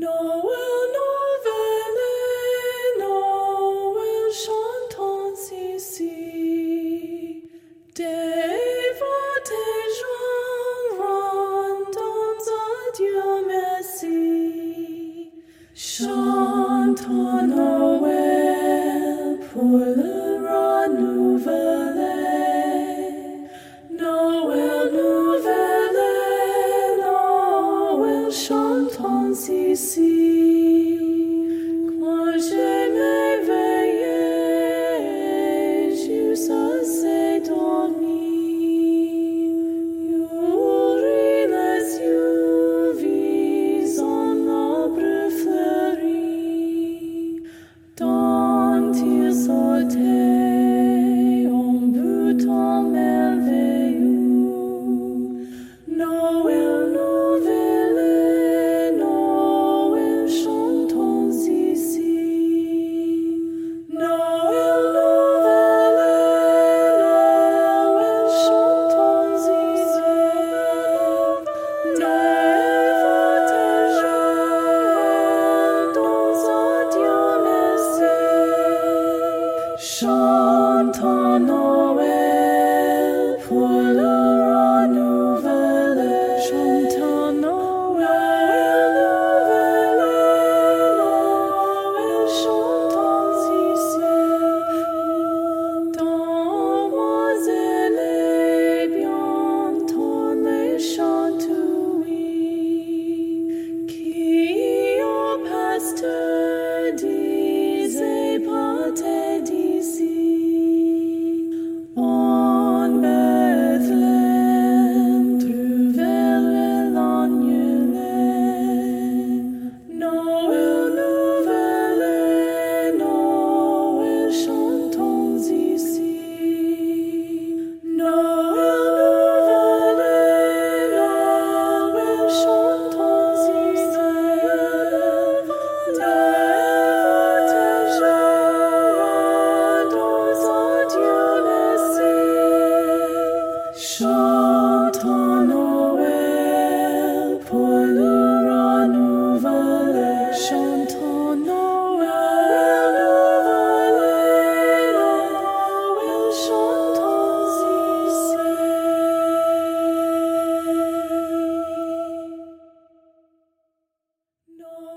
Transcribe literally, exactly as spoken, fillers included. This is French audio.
Noël, Noël, Noël, chantons ici. Dévote et joie, rendons à Dieu merci. Chantons Noël pour le renouveler. Noël, Noël, Noël, chantons ici. Quand j'ai m'éveillé, Jésus s'est dormi. Ouvrit les yeux, vis un arbre fleuri, dont il sautait en bouton merveilleux. Noël, Noël, Noël, chantons ici. Noël, Noël, Noël, chantons ici. Dévote et joie, rendons à Dieu merci. Chantons Noël pour le renouveler. Chantons Noël, Noël, Noël, chantons ici. Demoiselles et bientôt les chantouilles, qui au pasteur disait partez d'ici. En Bethléem trouvèrent l'agnelet. Noël, Noël, Noël, chantons ici. Noël, Noël, Noël, chantons ici. Dévote et joie, rendons à Dieu merci. Chantons Noël pour le renouveler. Chantons Noël, Noël, Noël, chantons ici. Noël.